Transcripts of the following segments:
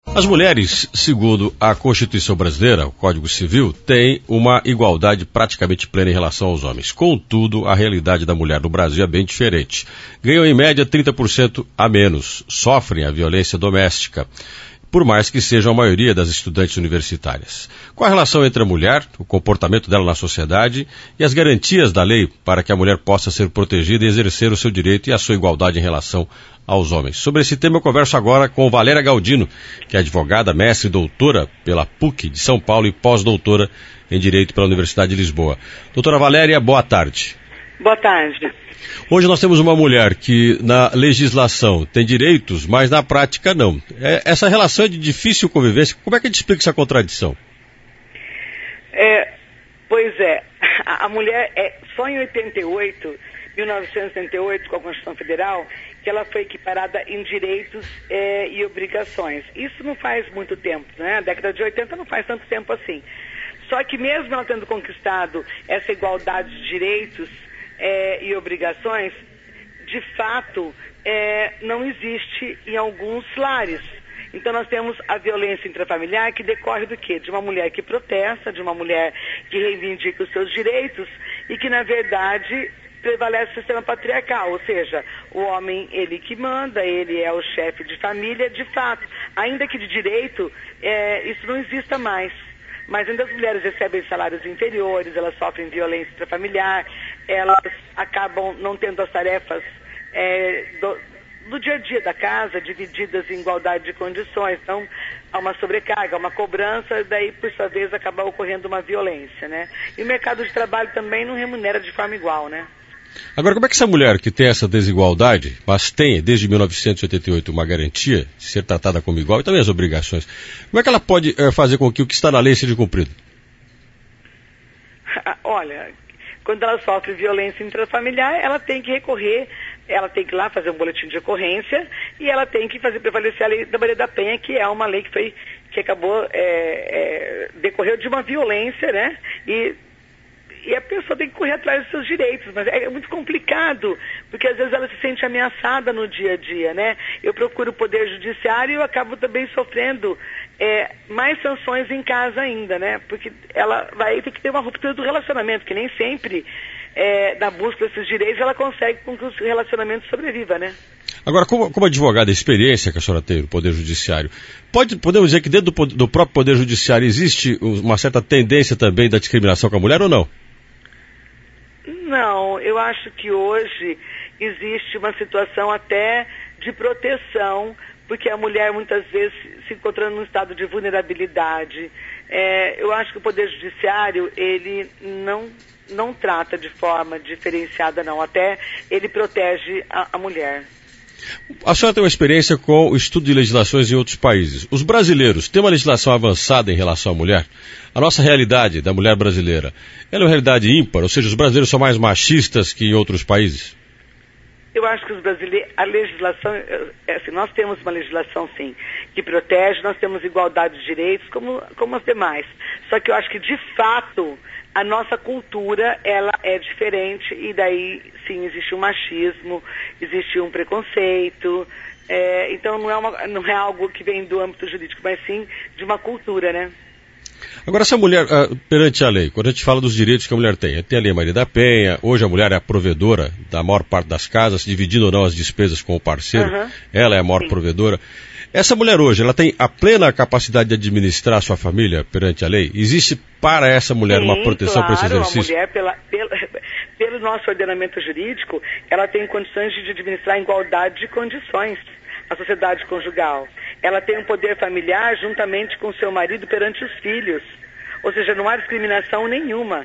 As mulheres, segundo a Constituição brasileira, o Código Civil, têm uma igualdade praticamente plena em relação aos homens. Contudo, a realidade da mulher no Brasil é bem diferente. Ganham em média 30% a menos, sofrem a violência doméstica, por mais que sejam a maioria das estudantes universitárias. Qual a relação entre a mulher, o comportamento dela na sociedade e as garantias da lei para que a mulher possa ser protegida e exercer o seu direito e a sua igualdade em relação aos homens? Sobre esse tema eu converso agora com Valéria Galdino, que é advogada, mestre e doutora pela PUC de São Paulo e pós-doutora em Direito pela Universidade de Lisboa. Doutora Valéria, boa tarde. Boa tarde. Hoje nós temos uma mulher que na legislação tem direitos, mas na prática não. Essa relação é de difícil convivência. Como é que a gente explica essa contradição? Pois é, a mulher só em 1988, com a Constituição Federal, que ela foi equiparada em direitos e obrigações. Isso não faz muito tempo, né? A década de 80 não faz tanto tempo assim. Só que mesmo ela tendo conquistado essa igualdade de direitos e obrigações, de fato, não existe em alguns lares. Então nós temos a violência intrafamiliar que decorre do quê? De uma mulher que protesta, de uma mulher que reivindica os seus direitos e que, na verdade, prevalece o sistema patriarcal, ou seja, o homem, ele que manda, ele é o chefe de família, de fato. Ainda que de direito, isso não exista mais. Mas ainda as mulheres recebem salários inferiores, elas sofrem violência intrafamiliar, elas acabam não tendo as tarefas do dia a dia da casa divididas em igualdade de condições. Então, há uma sobrecarga, uma cobrança, daí, por sua vez, acaba ocorrendo uma violência, né? E o mercado de trabalho também não remunera de forma igual, né? Agora, como é que essa mulher que tem essa desigualdade, mas tem desde 1988 uma garantia de ser tratada como igual e também as obrigações, como é que ela pode fazer com que o que está na lei seja cumprido? Olha, quando ela sofre violência intrafamiliar, ela tem que recorrer, ela tem que ir lá fazer um boletim de ocorrência e ela tem que fazer prevalecer a lei da Maria da Penha, que é uma lei que acabou, decorreu de uma violência, né? E a pessoa tem que correr atrás dos seus direitos, mas é muito complicado, porque às vezes ela se sente ameaçada no dia a dia, né? Eu procuro o Poder Judiciário e eu acabo também sofrendo mais sanções em casa ainda, né? Porque ela vai ter que ter uma ruptura do relacionamento, que nem sempre, na busca desses direitos, ela consegue com que o relacionamento sobreviva, né? Agora, como advogada, a experiência que a senhora tem no Poder Judiciário, podemos dizer que dentro do próprio Poder Judiciário existe uma certa tendência também da discriminação com a mulher ou não? Não, eu acho que hoje existe uma situação até de proteção, porque a mulher muitas vezes se encontrando num estado de vulnerabilidade. Eu acho que o Poder Judiciário, ele não trata de forma diferenciada, não. Até ele protege a mulher. A senhora tem uma experiência com o estudo de legislações em outros países. Os brasileiros têm uma legislação avançada em relação à mulher? A nossa realidade da mulher brasileira, ela é uma realidade ímpar? Ou seja, os brasileiros são mais machistas que em outros países? Eu acho que os brasileiros, a legislação, assim, nós temos uma legislação, sim, que protege, nós temos igualdade de direitos como as demais. Só que eu acho que, de fato, a nossa cultura, ela é diferente e daí, sim, existe um machismo, existe um preconceito, então não é algo que vem do âmbito jurídico, mas sim de uma cultura, né? Agora, essa mulher, perante a lei, quando a gente fala dos direitos que a mulher tem a Lei Maria da Penha, hoje a mulher é a provedora da maior parte das casas, dividindo ou não as despesas com o parceiro, ela é a maior provedora. Essa mulher hoje, ela tem a plena capacidade de administrar a sua família perante a lei? Existe para essa mulher uma proteção para esse exercício? A mulher, pelo nosso ordenamento jurídico, ela tem condições de administrar em igualdade de condições a sociedade conjugal. Ela tem um poder familiar juntamente com seu marido perante os filhos. Ou seja, não há discriminação nenhuma.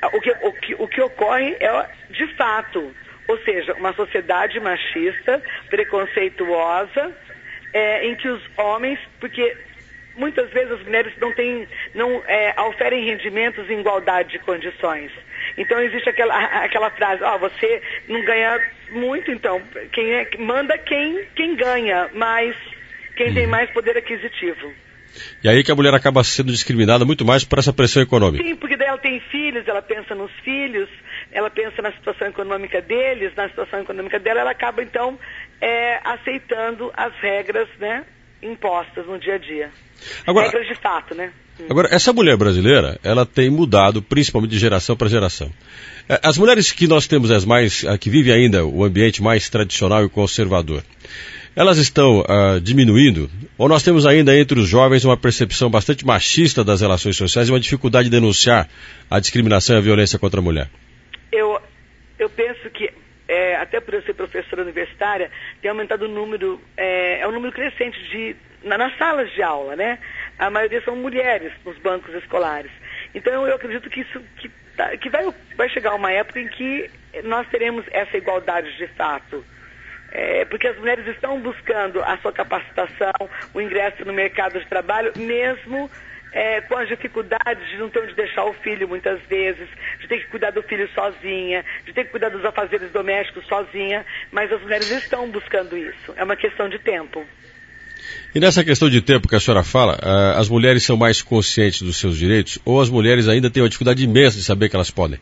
O que ocorre é, de fato, ou seja, uma sociedade machista, preconceituosa, em que os homens, porque muitas vezes as mulheres não oferem rendimentos em igualdade de condições. Então existe aquela frase, você não ganha muito, então manda quem ganha, mas quem tem mais poder aquisitivo. E aí que a mulher acaba sendo discriminada muito mais por essa pressão econômica. Sim, porque daí ela tem filhos, ela pensa nos filhos, ela pensa na situação econômica deles, na situação econômica dela, ela acaba então aceitando as regras, né, impostas no dia a dia. Agora, regras de fato, né? Agora, essa mulher brasileira, ela tem mudado principalmente de geração para geração. As mulheres que nós temos, que vivem ainda o ambiente mais tradicional e conservador, elas estão diminuindo? Ou nós temos ainda entre os jovens uma percepção bastante machista das relações sociais e uma dificuldade de denunciar a discriminação e a violência contra a mulher? Eu penso que, até por eu ser professora universitária, tem aumentado o número, um número crescente nas salas de aula, né? A maioria são mulheres nos bancos escolares. Então eu acredito que isso que vai chegar uma época em que nós teremos essa igualdade de fato. Porque as mulheres estão buscando a sua capacitação, o ingresso no mercado de trabalho, mesmo com as dificuldades de não ter onde deixar o filho muitas vezes, de ter que cuidar do filho sozinha, de ter que cuidar dos afazeres domésticos sozinha, mas as mulheres estão buscando isso. É uma questão de tempo. E nessa questão de tempo que a senhora fala, as mulheres são mais conscientes dos seus direitos ou as mulheres ainda têm uma dificuldade imensa de saber que elas podem?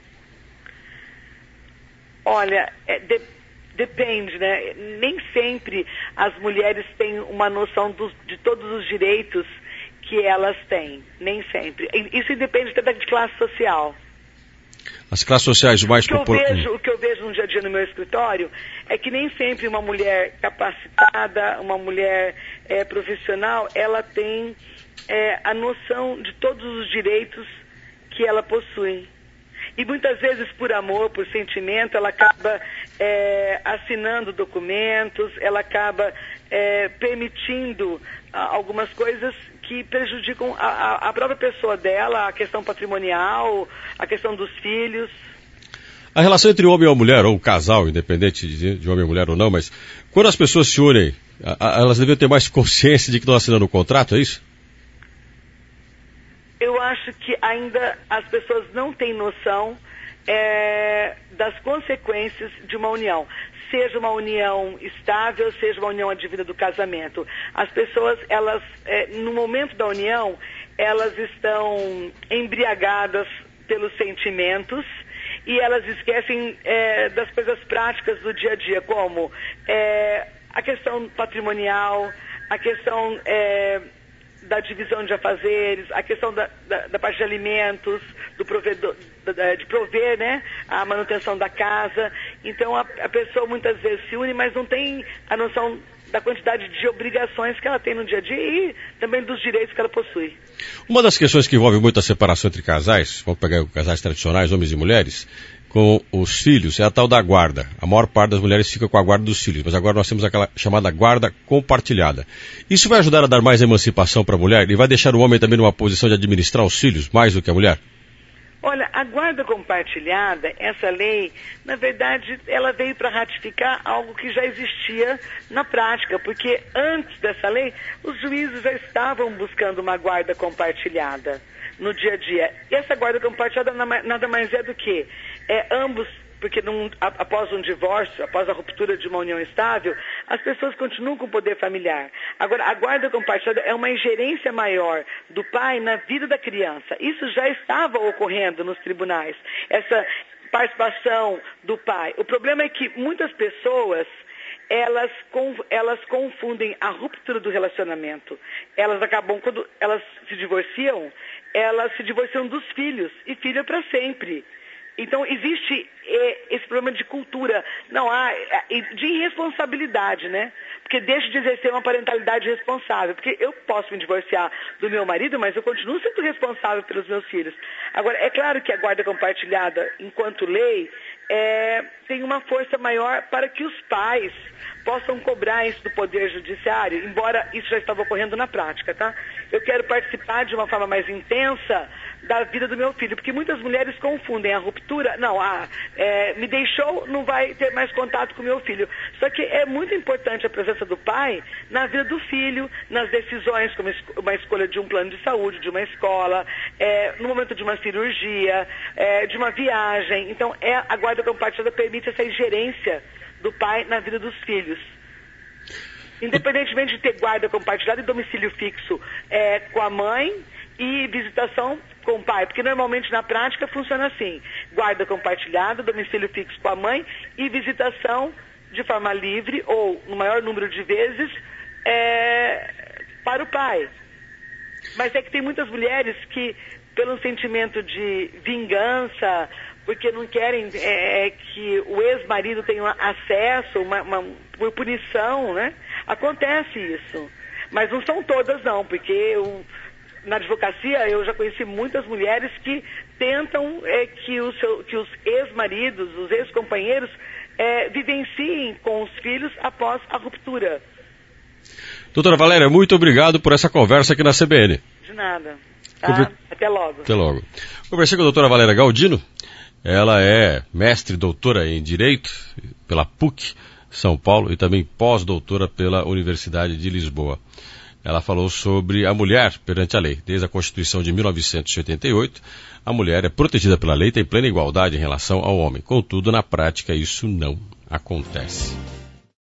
Olha, depende, né? Nem sempre as mulheres têm uma noção de todos os direitos que elas têm, nem sempre. Isso depende também de classe social. As classes sociais mais populares. O que eu vejo no dia a dia no meu escritório é que nem sempre uma mulher capacitada, uma mulher profissional, ela tem a noção de todos os direitos que ela possui. E muitas vezes, por amor, por sentimento, ela acaba assinando documentos, ela acaba permitindo algumas coisas que prejudicam a própria pessoa dela, a questão patrimonial, a questão dos filhos. A relação entre o homem e a mulher, ou o casal, independente de homem ou mulher ou não, mas quando as pessoas se unem, elas devem ter mais consciência de que estão assinando um contrato, é isso? Eu acho que ainda as pessoas não têm noção das consequências de uma união. Seja uma união estável, seja uma união advinda do casamento. As pessoas, elas, no momento da união, elas estão embriagadas pelos sentimentos e elas esquecem das coisas práticas do dia a dia, como a questão patrimonial, a questão da divisão de afazeres, a questão da parte de alimentos, do provedor, de prover, né, a manutenção da casa. Então a pessoa muitas vezes se une, mas não tem a noção da quantidade de obrigações que ela tem no dia a dia e também dos direitos que ela possui. Uma das questões que envolve muito a separação entre casais, vamos pegar casais tradicionais, homens e mulheres, com os filhos, é a tal da guarda. A maior parte das mulheres fica com a guarda dos filhos, mas agora nós temos aquela chamada guarda compartilhada. Isso vai ajudar a dar mais emancipação para a mulher e vai deixar o homem também numa posição de administrar os filhos mais do que a mulher? Olha, a guarda compartilhada, essa lei, na verdade, ela veio para ratificar algo que já existia na prática, porque antes dessa lei, os juízes já estavam buscando uma guarda compartilhada no dia a dia. E essa guarda compartilhada nada mais é do que ambos, porque após um divórcio, após a ruptura de uma união estável, as pessoas continuam com o poder familiar. Agora, a guarda compartilhada é uma ingerência maior do pai na vida da criança. Isso já estava ocorrendo nos tribunais, essa participação do pai. O problema é que muitas pessoas, elas confundem a ruptura do relacionamento. Elas acabam, quando elas se divorciam dos filhos, e filho é para sempre. Então, existe esse problema de cultura, de irresponsabilidade, né? Porque deixa de exercer uma parentalidade responsável. Porque eu posso me divorciar do meu marido, mas eu continuo sendo responsável pelos meus filhos. Agora, é claro que a guarda compartilhada, enquanto lei, tem uma força maior para que os pais possam cobrar isso do Poder Judiciário, embora isso já estava ocorrendo na prática, tá? Eu quero participar de uma forma mais intensa da vida do meu filho, porque muitas mulheres confundem a ruptura, me deixou, não vai ter mais contato com o meu filho. Só que é muito importante a presença do pai na vida do filho, nas decisões, como uma escolha de um plano de saúde, de uma escola, no momento de uma cirurgia, de uma viagem. Então, a guarda compartilhada permite essa ingerência do pai na vida dos filhos. Independentemente de ter guarda compartilhada e domicílio fixo com a mãe e visitação com o pai, porque normalmente na prática funciona assim: guarda compartilhada, domicílio fixo com a mãe e visitação de forma livre ou no maior número de vezes para o pai. Mas é que tem muitas mulheres que, pelo sentimento de vingança, porque não querem que o ex-marido tenha acesso, por punição, né? Acontece isso. Mas não são todas, não, porque na advocacia eu já conheci muitas mulheres que tentam que os ex-maridos, os ex-companheiros, vivenciem com os filhos após a ruptura. Doutora Valéria, muito obrigado por essa conversa aqui na CBN. De nada. Tá? Até logo. Até logo. Conversei com a doutora Valéria Galdino. Ela é mestre e doutora em Direito pela PUC São Paulo e também pós-doutora pela Universidade de Lisboa. Ela falou sobre a mulher perante a lei. Desde a Constituição de 1988, a mulher é protegida pela lei e tem plena igualdade em relação ao homem. Contudo, na prática, isso não acontece.